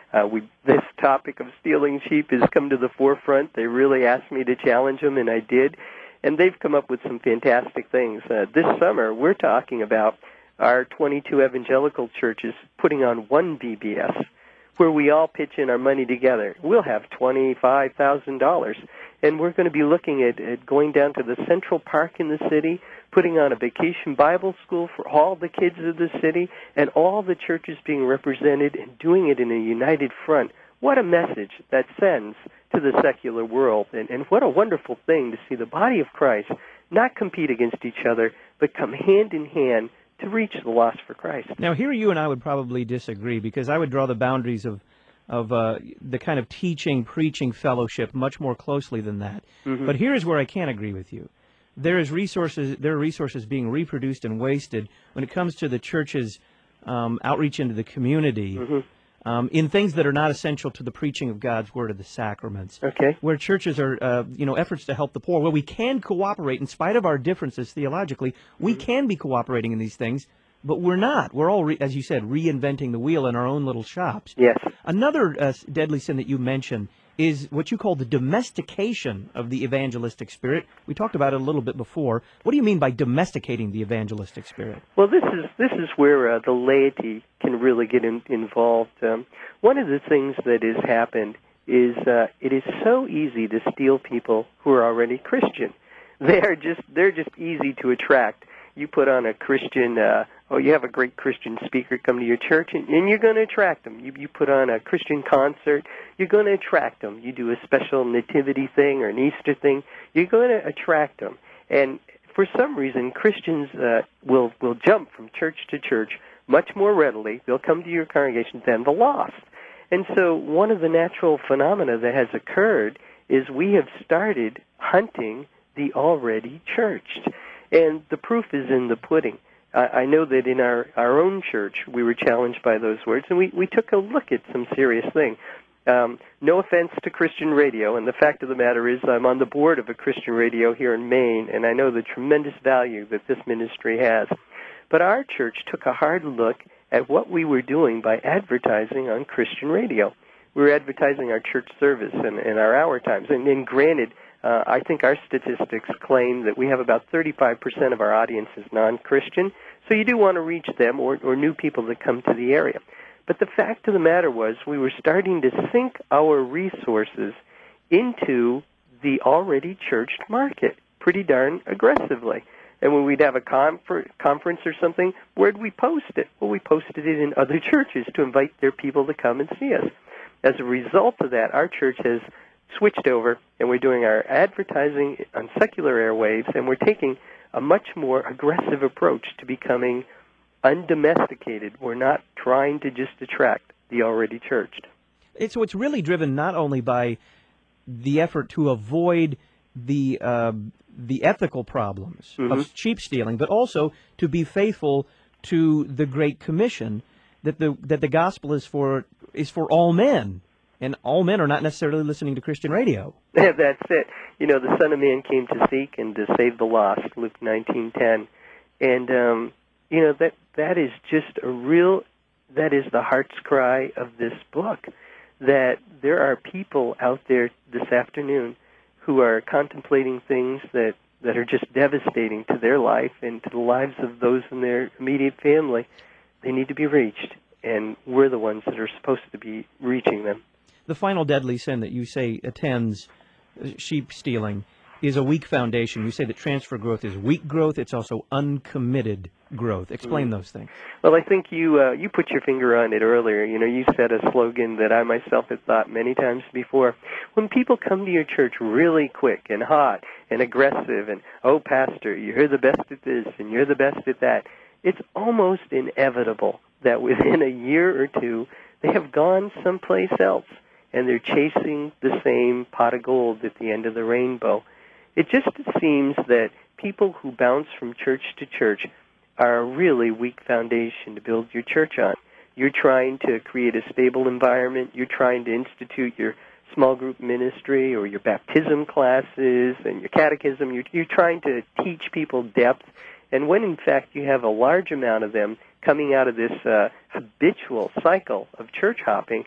Uh, we this topic of stealing sheep has come to the forefront. They really asked me to challenge them, and I did. And they've come up with some fantastic things. Uh, this summer, we're talking about our twenty-two evangelical churches putting on one V B S, where we all pitch in our money together. We'll have twenty-five thousand dollars, and we're going to be looking at, at going down to the Central Park in the city, putting on a vacation Bible school for all the kids of the city, and all the churches being represented and doing it in a united front. What a message that sends to the secular world, and, and what a wonderful thing to see the body of Christ not compete against each other, but come hand in hand to reach the lost for Christ. Now, here you and I would probably disagree, because I would draw the boundaries of of uh, the kind of teaching, preaching fellowship much more closely than that. Mm-hmm. But here is where I can agree with you. There is resources. There are resources being reproduced and wasted when it comes to the church's um, outreach into the community. Mm-hmm. Um, in things that are not essential to the preaching of God's Word or the sacraments. Okay. Where churches are, uh, you know, efforts to help the poor, where we can cooperate in spite of our differences theologically. We Mm-hmm. can be cooperating in these things, but we're not. We're all, re- as you said, reinventing the wheel in our own little shops. Yes. Another uh, deadly sin that you mentioned is what you call the domestication of the evangelistic spirit. We talked about it a little bit before. What do you mean by domesticating the evangelistic spirit? Well, this is this is where uh, the laity can really get in, involved. Um, one of the things that has happened is uh, it is so easy to steal people who are already Christian. They're just they're just easy to attract. You put on a Christian, uh, oh, you have a great Christian speaker come to your church, and, and you're going to attract them. You, you put on a Christian concert, you're going to attract them. You do a special nativity thing or an Easter thing, you're going to attract them. And for some reason, Christians uh, will will jump from church to church much more readily. They'll come to your congregation than the lost. And so one of the natural phenomena that has occurred is we have started hunting the already churched. And the proof is in the pudding. I, I know that in our, our own church, we were challenged by those words, and we, we took a look at some serious thing. Um, no offense to Christian radio, and the fact of the matter is I'm on the board of a Christian radio here in Maine, and I know the tremendous value that this ministry has. But our church took a hard look at what we were doing by advertising on Christian radio. We were advertising our church service and, and our hour times, and, and granted, Uh, I think our statistics claim that we have about thirty-five percent of our audience is non-Christian, so you do want to reach them or, or new people that come to the area. But the fact of the matter was we were starting to sink our resources into the already churched market pretty darn aggressively. And when we'd have a confer- conference or something, where'd we post it? Well, we posted it in other churches to invite their people to come and see us. As a result of that, our church has switched over, and we're doing our advertising on secular airwaves, and we're taking a much more aggressive approach to becoming undomesticated. We're not trying to just attract the already churched. It's, so it's really driven not only by the effort to avoid the uh, the ethical problems Mm-hmm. of sheep stealing, but also to be faithful to the Great Commission that the that the gospel is for is for all men. And all men are not necessarily listening to Christian radio. That's it. You know, the Son of Man came to seek and to save the lost, Luke nineteen ten. And, um, you know, that that is just a real, that is the heart's cry of this book, that there are people out there this afternoon who are contemplating things that, that are just devastating to their life and to the lives of those in their immediate family. They need to be reached, and we're the ones that are supposed to be reaching them. The final deadly sin that you say attends sheep stealing is a weak foundation. You say that transfer growth is weak growth. It's also uncommitted growth. Explain mm. those things. Well, I think you uh, you put your finger on it earlier. You know, you said a slogan that I myself had thought many times before. When people come to your church really quick and hot and aggressive and, oh, Pastor, you're the best at this and you're the best at that, it's almost inevitable that within a year or two they have gone someplace else, and they're chasing the same pot of gold at the end of the rainbow. It just seems that people who bounce from church to church are a really weak foundation to build your church on. You're trying to create a stable environment. You're trying to institute your small group ministry or your baptism classes and your catechism. You're, you're trying to teach people depth. And when, in fact, you have a large amount of them coming out of this uh, habitual cycle of church hopping,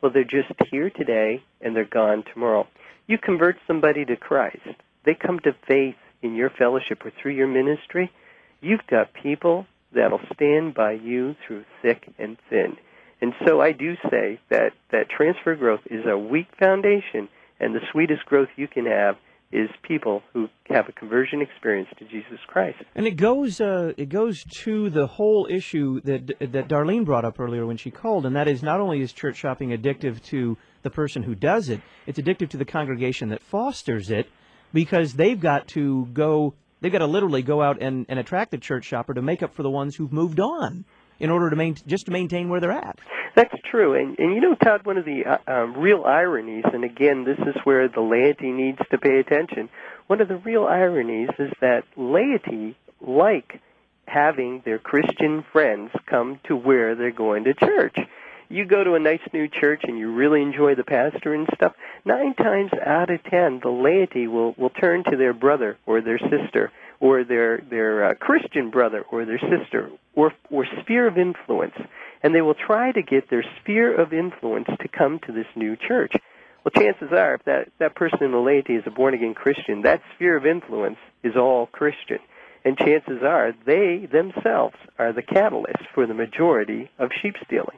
Well, they're just here today and they're gone tomorrow. You convert somebody to Christ. They come to faith in your fellowship or through your ministry. You've got people that'll stand by you through thick and thin. And so I do say that, that transfer growth is a weak foundation, and the sweetest growth you can have is people who have a conversion experience to Jesus Christ. And it goes uh, it goes to the whole issue that that Darlene brought up earlier when she called, and that is not only is church shopping addictive to the person who does it, it's addictive to the congregation that fosters it, because they've got to go, they've got to literally go out and, and attract the church shopper to make up for the ones who've moved on in order to main, just to maintain where they're at. That's true. And, and you know, Todd, one of the uh, um, real ironies, and again, this is where the laity needs to pay attention, one of the real ironies is that laity like having their Christian friends come to where they're going to church. You go to a nice new church and you really enjoy the pastor and stuff, nine times out of ten, the laity will, will turn to their brother or their sister or their, their uh, Christian brother or their sister or, or sphere of influence, and they will try to get their sphere of influence to come to this new church. Well, chances are, if that, that person in the laity is a born-again Christian, that sphere of influence is all Christian. And chances are they themselves are the catalyst for the majority of sheep stealing.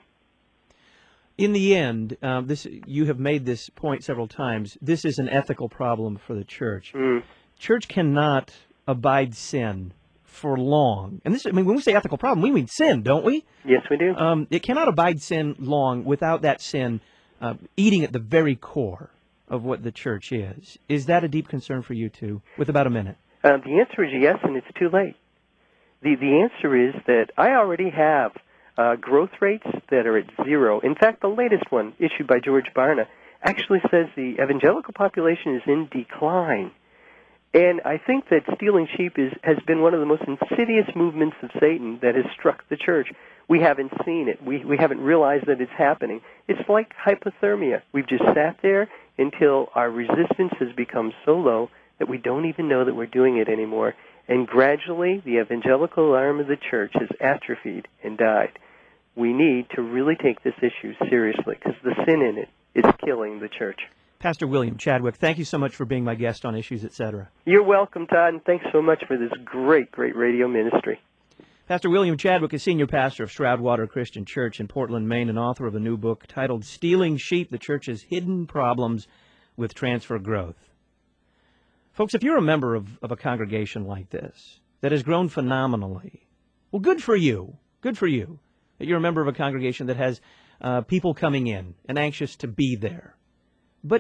In the end, um, this you have made this point several times, this is an ethical problem for the church. Mm. Church cannot abide sin for long. And this, I mean, when we say ethical problem, we mean sin, don't we? Yes, we do. Um, it cannot abide sin long without that sin uh, eating at the very core of what the church is. Is that a deep concern for you, too, with about a minute? Uh, the answer is yes, and it's too late. The, the answer is that I already have Uh, growth rates that are at zero. In fact, the latest one, issued by George Barna, actually says the evangelical population is in decline. And I think that stealing sheep is, has been one of the most insidious movements of Satan that has struck the church. We haven't seen it. We, we haven't realized that it's happening. It's like hypothermia. We've just sat there until our resistance has become so low that we don't even know that we're doing it anymore. And gradually, the evangelical arm of the church has atrophied and died. We need to really take this issue seriously because the sin in it is killing the church. Pastor William Chadwick, thank you so much for being my guest on Issues, et cetera. You're welcome, Todd, and thanks so much for this great, great radio ministry. Pastor William Chadwick is senior pastor of Stroudwater Christian Church in Portland, Maine, and author of a new book titled Stealing Sheep, the Church's Hidden Problems with Transfer Growth. Folks, if you're a member of, of a congregation like this that has grown phenomenally, well, good for you. Good for you that you're a member of a congregation that has uh, people coming in and anxious to be there. But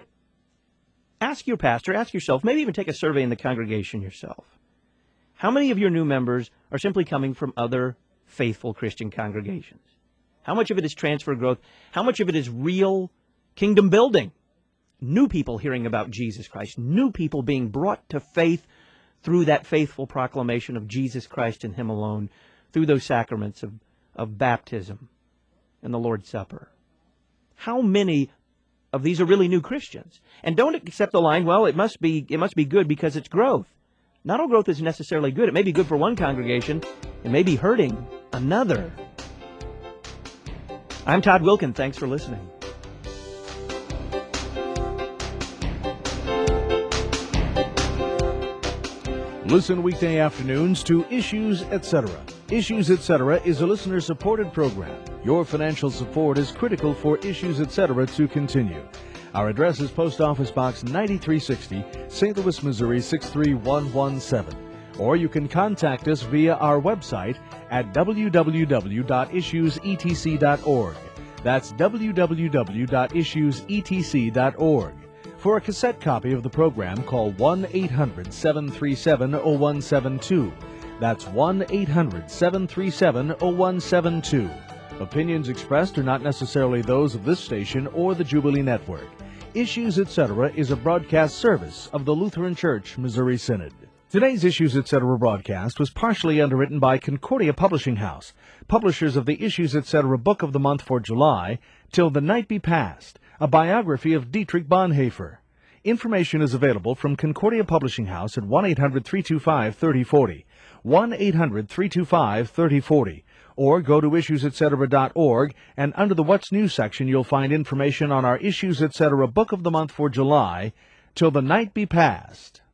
ask your pastor, ask yourself, maybe even take a survey in the congregation yourself. How many of your new members are simply coming from other faithful Christian congregations? How much of it is transfer growth? How much of it is real kingdom building? New people hearing about Jesus Christ, new people being brought to faith through that faithful proclamation of Jesus Christ and Him alone, through those sacraments of, of baptism and the Lord's Supper. How many of these are really new Christians? And don't accept the line, well, it must be it must be good because it's growth. Not all growth is necessarily good. It may be good for one congregation. It may be hurting another. I'm Todd Wilkin. Thanks for listening. Listen weekday afternoons to Issues, et cetera. Issues, et cetera is a listener-supported program. Your financial support is critical for Issues, et cetera to continue. Our address is Post Office Box ninety-three sixty, Saint Louis, Missouri six three one one seven. Or you can contact us via our website at w w w dot issues e t c dot org. That's w w w dot issues e t c dot org. For a cassette copy of the program, call one eight hundred seven three seven oh one seven two. That's one eight hundred seven three seven oh one seven two. Opinions expressed are not necessarily those of this station or the Jubilee Network. Issues, et cetera is a broadcast service of the Lutheran Church Missouri Synod. Today's Issues, et cetera broadcast was partially underwritten by Concordia Publishing House, publishers of the Issues, et cetera book of the month for July, Till the Night Be Past, a biography of Dietrich Bonhoeffer. Information is available from Concordia Publishing House at one eight hundred three two five three oh four oh, one eight hundred three two five three oh four oh, or go to issues et cetera dot org, and under the What's New section you'll find information on our Issues Etc. Book of the Month for July, Till the Night Be Past.